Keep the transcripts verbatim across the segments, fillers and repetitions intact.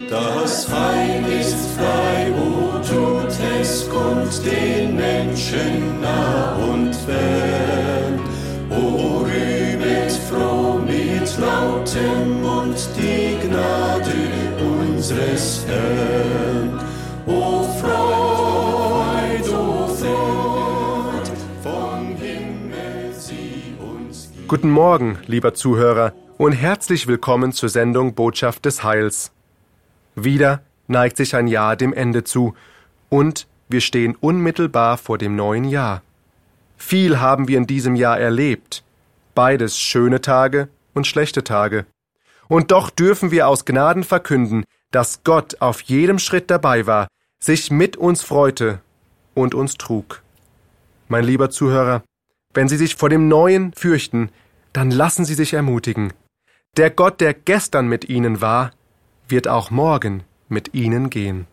Das Heil ist frei, o tut es kund den Menschen nah und fern. O rühmet froh mit lautem Mund die Gnade unseres Herrn. O Freud, o Freud, vom Himmel sie uns gibt. Guten Morgen, lieber Zuhörer, und herzlich willkommen zur Sendung Botschaft des Heils. Wieder neigt sich ein Jahr dem Ende zu und wir stehen unmittelbar vor dem neuen Jahr. Viel haben wir in diesem Jahr erlebt, beides schöne Tage und schlechte Tage. Und doch dürfen wir aus Gnaden verkünden, dass Gott auf jedem Schritt dabei war, sich mit uns freute und uns trug. Mein lieber Zuhörer, wenn Sie sich vor dem Neuen fürchten, dann lassen Sie sich ermutigen. Der Gott, der gestern mit Ihnen war, wird auch morgen mit Ihnen gehen.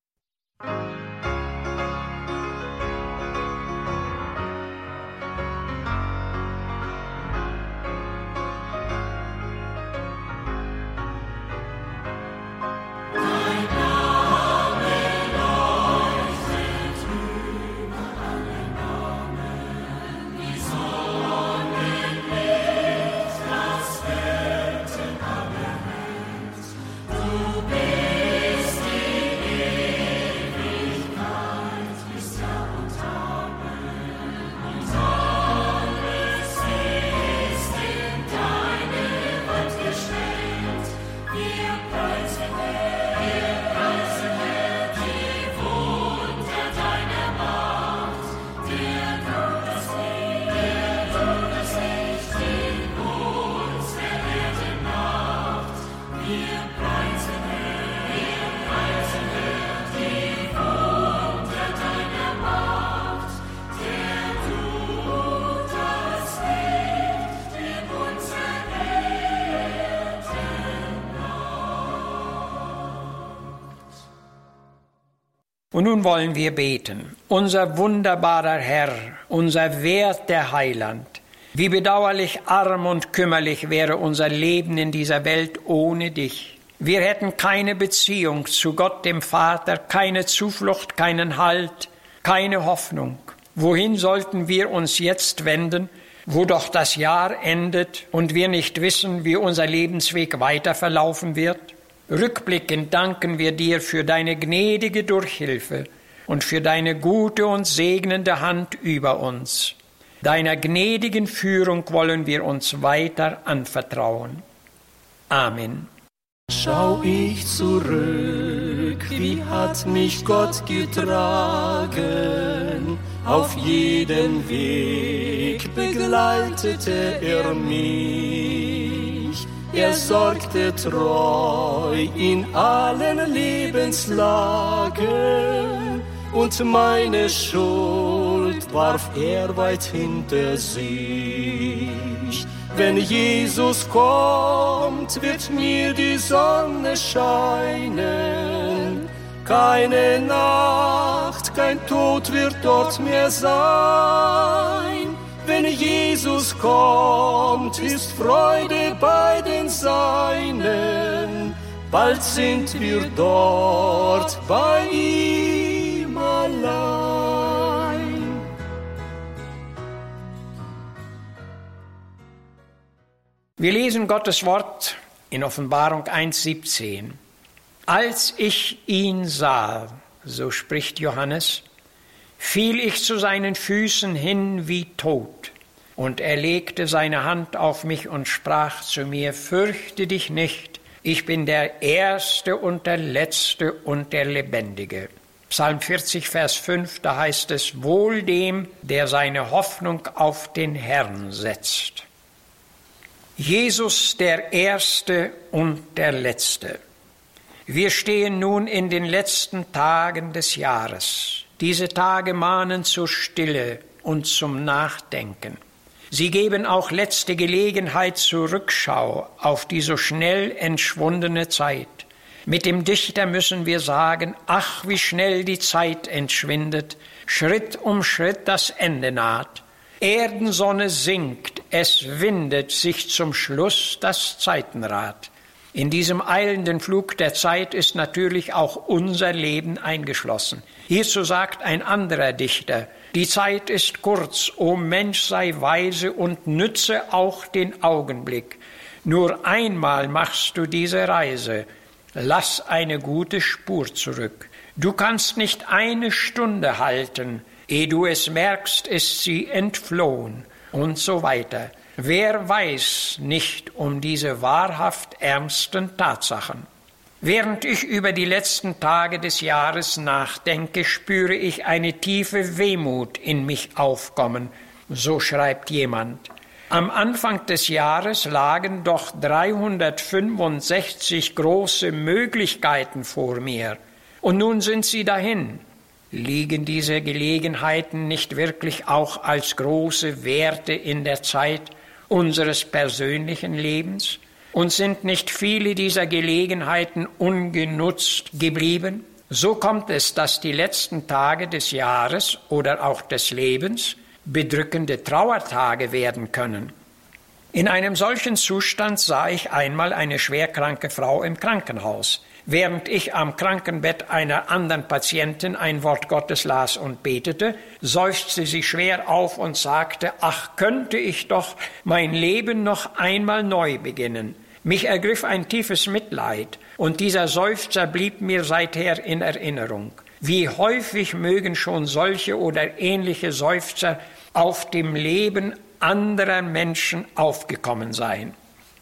Und nun wollen wir beten. Unser wunderbarer Herr, unser werter Heiland, wie bedauerlich arm und kümmerlich wäre unser Leben in dieser Welt ohne dich. Wir hätten keine Beziehung zu Gott, dem Vater, keine Zuflucht, keinen Halt, keine Hoffnung. Wohin sollten wir uns jetzt wenden, wo doch das Jahr endet und wir nicht wissen, wie unser Lebensweg weiter verlaufen wird? Rückblickend danken wir dir für deine gnädige Durchhilfe und für deine gute und segnende Hand über uns. Deiner gnädigen Führung wollen wir uns weiter anvertrauen. Amen. Schau ich zurück, wie hat mich Gott getragen? Auf jedem Weg begleitete er mich. Er sorgte treu in allen Lebenslagen und meine Schuld warf er weit hinter sich. Wenn Jesus kommt, wird mir die Sonne scheinen. Keine Nacht, kein Tod wird dort mehr sein. Wenn Jesus kommt, ist Freude bei den Seinen. Bald sind wir dort bei ihm allein. Wir lesen Gottes Wort in Offenbarung eins siebzehn. Als ich ihn sah, so spricht Johannes, fiel ich zu seinen Füßen hin wie tot. Und er legte seine Hand auf mich und sprach zu mir, fürchte dich nicht, ich bin der Erste und der Letzte und der Lebendige. Psalm vierzig, Vers fünf, da heißt es, wohl dem, der seine Hoffnung auf den Herrn setzt. Jesus, der Erste und der Letzte. Wir stehen nun in den letzten Tagen des Jahres. Diese Tage mahnen zur Stille und zum Nachdenken. Sie geben auch letzte Gelegenheit zur Rückschau auf die so schnell entschwundene Zeit. Mit dem Dichter müssen wir sagen, ach, wie schnell die Zeit entschwindet, Schritt um Schritt das Ende naht. Erdensonne sinkt, es windet sich zum Schluss das Zeitenrad. In diesem eilenden Flug der Zeit ist natürlich auch unser Leben eingeschlossen. Hierzu sagt ein anderer Dichter: Die Zeit ist kurz, o Mensch, sei weise und nütze auch den Augenblick. Nur einmal machst du diese Reise, lass eine gute Spur zurück. Du kannst nicht eine Stunde halten, ehe du es merkst, ist sie entflohen und so weiter. Wer weiß nicht um diese wahrhaft ernsten Tatsachen? Während ich über die letzten Tage des Jahres nachdenke, spüre ich eine tiefe Wehmut in mich aufkommen, so schreibt jemand. Am Anfang des Jahres lagen doch dreihundertfünfundsechzig große Möglichkeiten vor mir, und nun sind sie dahin. Liegen diese Gelegenheiten nicht wirklich auch als große Werte in der Zeit unseres persönlichen Lebens? Und sind nicht viele dieser Gelegenheiten ungenutzt geblieben? So kommt es, dass die letzten Tage des Jahres oder auch des Lebens bedrückende Trauertage werden können. In einem solchen Zustand sah ich einmal eine schwerkranke Frau im Krankenhaus. Während ich am Krankenbett einer anderen Patientin ein Wort Gottes las und betete, seufzte sie schwer auf und sagte: Ach, könnte ich doch mein Leben noch einmal neu beginnen. Mich ergriff ein tiefes Mitleid, und dieser Seufzer blieb mir seither in Erinnerung. Wie häufig mögen schon solche oder ähnliche Seufzer auf dem Leben anderer Menschen aufgekommen sein.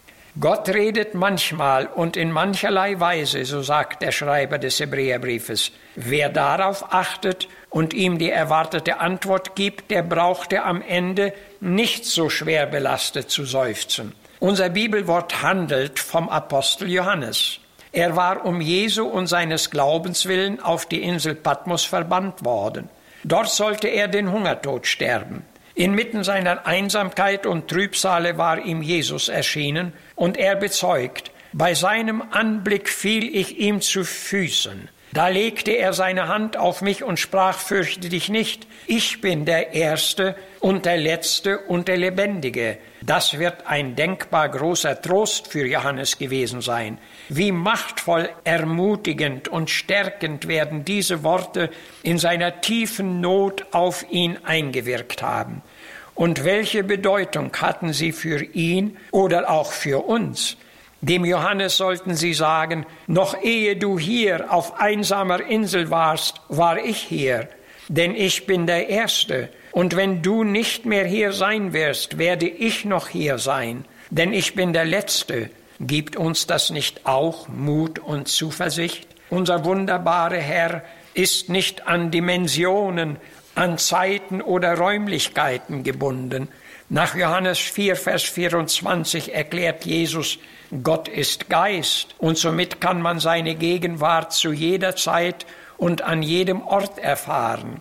Gott redet manchmal und in mancherlei Weise, so sagt der Schreiber des Hebräerbriefes. Wer darauf achtet und ihm die erwartete Antwort gibt, der brauchte am Ende nicht so schwer belastet zu seufzen. Unser Bibelwort handelt vom Apostel Johannes. Er war um Jesu und seines Glaubens willen auf die Insel Patmos verbannt worden. Dort sollte er den Hungertod sterben. Inmitten seiner Einsamkeit und Trübsale war ihm Jesus erschienen, und er bezeugt: Bei seinem Anblick fiel ich ihm zu Füßen. Da legte er seine Hand auf mich und sprach: Fürchte dich nicht, ich bin der Erste und der Letzte und der Lebendige. Das wird ein denkbar großer Trost für Johannes gewesen sein. Wie machtvoll, ermutigend und stärkend werden diese Worte in seiner tiefen Not auf ihn eingewirkt haben. Und welche Bedeutung hatten sie für ihn oder auch für uns? Dem Johannes sollten sie sagen: Noch ehe du hier auf einsamer Insel warst, war ich hier, denn ich bin der Erste. Und wenn du nicht mehr hier sein wirst, werde ich noch hier sein, denn ich bin der Letzte. Gibt uns das nicht auch Mut und Zuversicht? Unser wunderbarer Herr ist nicht an Dimensionen, an Zeiten oder Räumlichkeiten gebunden. Nach Johannes vier, Vers vierundzwanzig erklärt Jesus: Gott ist Geist, und somit kann man seine Gegenwart zu jeder Zeit und an jedem Ort erfahren.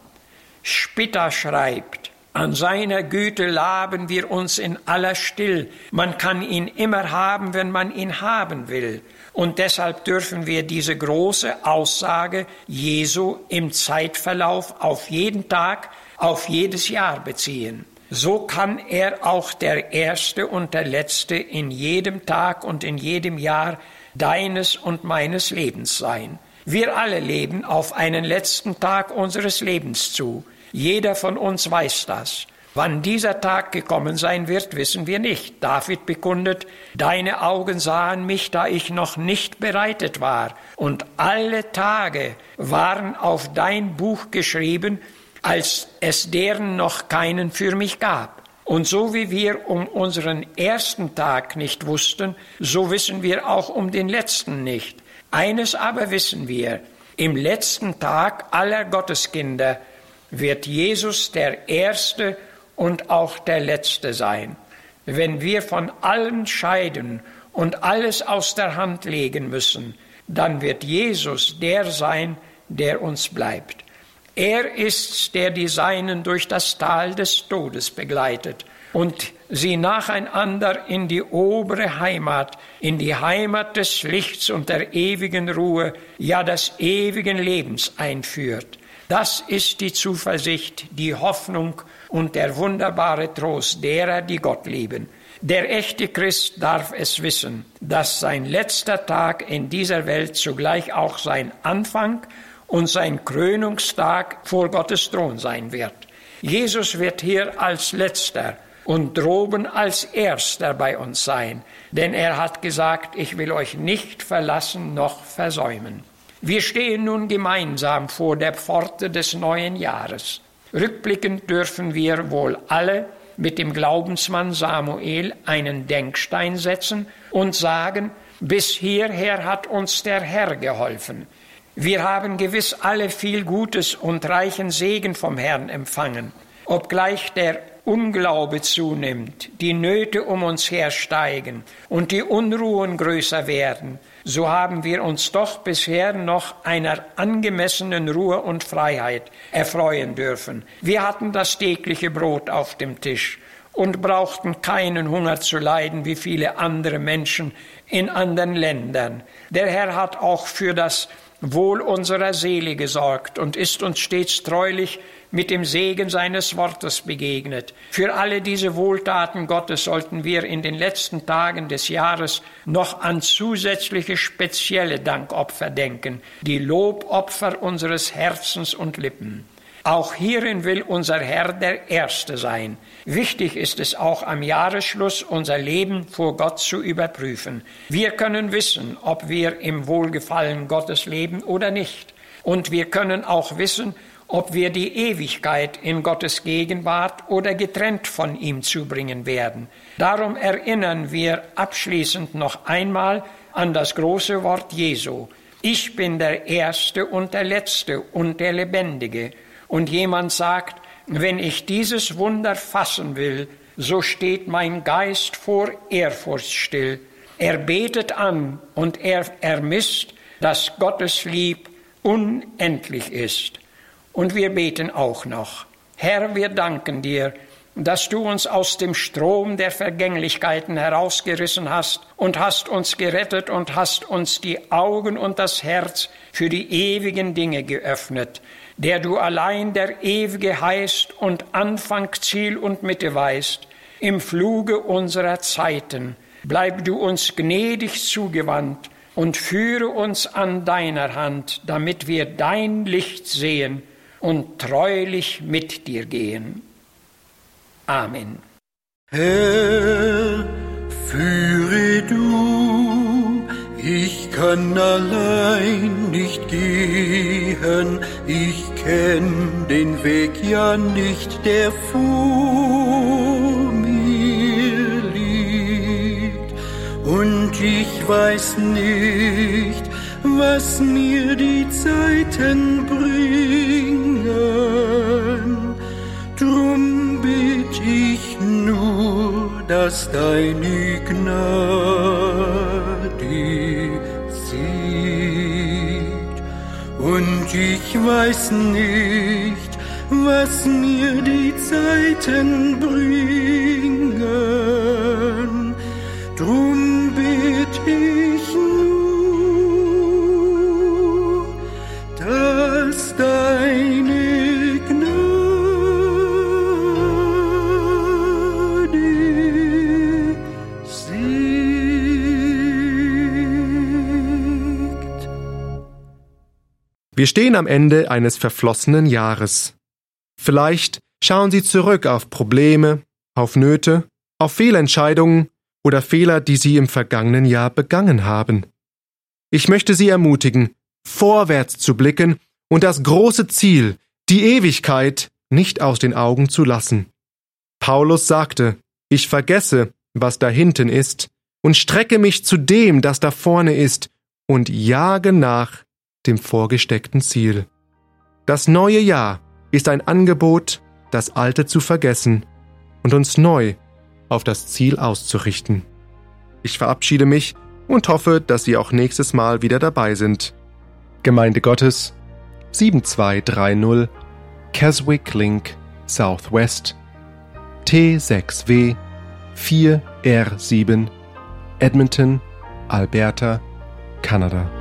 Spitta schreibt: An seiner Güte laben wir uns in aller Still. Man kann ihn immer haben, wenn man ihn haben will. Und deshalb dürfen wir diese große Aussage Jesu im Zeitverlauf auf jeden Tag, auf jedes Jahr beziehen. So kann er auch der Erste und der Letzte in jedem Tag und in jedem Jahr deines und meines Lebens sein. Wir alle leben auf einen letzten Tag unseres Lebens zu. Jeder von uns weiß das. Wann dieser Tag gekommen sein wird, wissen wir nicht. David bekundet: Deine Augen sahen mich, da ich noch nicht bereitet war. Und alle Tage waren auf dein Buch geschrieben, als es deren noch keinen für mich gab. Und so wie wir um unseren ersten Tag nicht wussten, so wissen wir auch um den letzten nicht. Eines aber wissen wir: Im letzten Tag aller Gotteskinder wird Jesus der Erste und auch der Letzte sein. Wenn wir von allem scheiden und alles aus der Hand legen müssen, dann wird Jesus der sein, der uns bleibt. Er ist's, der die Seinen durch das Tal des Todes begleitet und sie nacheinander in die obere Heimat, in die Heimat des Lichts und der ewigen Ruhe, ja des ewigen Lebens einführt. Das ist die Zuversicht, die Hoffnung und der wunderbare Trost derer, die Gott lieben. Der echte Christ darf es wissen, dass sein letzter Tag in dieser Welt zugleich auch sein Anfang und sein Krönungstag vor Gottes Thron sein wird. Jesus wird hier als Letzter und droben als Erster bei uns sein, denn er hat gesagt, ich will euch nicht verlassen noch versäumen. Wir stehen nun gemeinsam vor der Pforte des neuen Jahres. Rückblickend dürfen wir wohl alle mit dem Glaubensmann Samuel einen Denkstein setzen und sagen, bis hierher hat uns der Herr geholfen. Wir haben gewiss alle viel Gutes und reichen Segen vom Herrn empfangen. Obgleich der Unglaube zunimmt, die Nöte um uns her steigen und die Unruhen größer werden, so haben wir uns doch bisher noch einer angemessenen Ruhe und Freiheit erfreuen dürfen. Wir hatten das tägliche Brot auf dem Tisch und brauchten keinen Hunger zu leiden wie viele andere Menschen in anderen Ländern. Der Herr hat auch für das Wohl unserer Seele gesorgt und ist uns stets treulich mit dem Segen seines Wortes begegnet. Für alle diese Wohltaten Gottes sollten wir in den letzten Tagen des Jahres noch an zusätzliche spezielle Dankopfer denken, die Lobopfer unseres Herzens und Lippen. Auch hierin will unser Herr der Erste sein. Wichtig ist es auch am Jahresschluss, unser Leben vor Gott zu überprüfen. Wir können wissen, ob wir im Wohlgefallen Gottes leben oder nicht. Und wir können auch wissen, ob wir die Ewigkeit in Gottes Gegenwart oder getrennt von ihm zubringen werden. Darum erinnern wir abschließend noch einmal an das große Wort Jesu. Ich bin der Erste und der Letzte und der Lebendige. Und jemand sagt, wenn ich dieses Wunder fassen will, so steht mein Geist vor Ehrfurcht still. Er betet an und er ermisst, dass Gottes Lieb unendlich ist. Und wir beten auch noch. Herr, wir danken dir, dass du uns aus dem Strom der Vergänglichkeiten herausgerissen hast und hast uns gerettet und hast uns die Augen und das Herz für die ewigen Dinge geöffnet, der du allein der Ewige heißt und Anfang, Ziel und Mitte weißt. Im Fluge unserer Zeiten bleib du uns gnädig zugewandt und führe uns an deiner Hand, damit wir dein Licht sehen und treulich mit dir gehen. Amen. Herr, führe du, ich kann allein nicht gehen, ich kenn den Weg ja nicht, der vor mir liegt, und ich weiß nicht, was mir die Zeiten bringen, drum bitt ich nur, dass deine Gnade siegt. Und ich weiß nicht, was mir die Zeiten bringen, drum bitt ich nur, dass deine Gnade siegt. Wir stehen am Ende eines verflossenen Jahres. Vielleicht schauen Sie zurück auf Probleme, auf Nöte, auf Fehlentscheidungen oder Fehler, die Sie im vergangenen Jahr begangen haben. Ich möchte Sie ermutigen, vorwärts zu blicken und das große Ziel, die Ewigkeit, nicht aus den Augen zu lassen. Paulus sagte, ich vergesse, was da hinten ist, und strecke mich zu dem, das da vorne ist, und jage nach dem vorgesteckten Ziel. Das neue Jahr ist ein Angebot, das Alte zu vergessen und uns neu auf das Ziel auszurichten. Ich verabschiede mich und hoffe, dass Sie auch nächstes Mal wieder dabei sind. Gemeinde Gottes, sieben zwei drei null Keswick Link Southwest, T sechs W vier R sieben, Edmonton, Alberta, Kanada.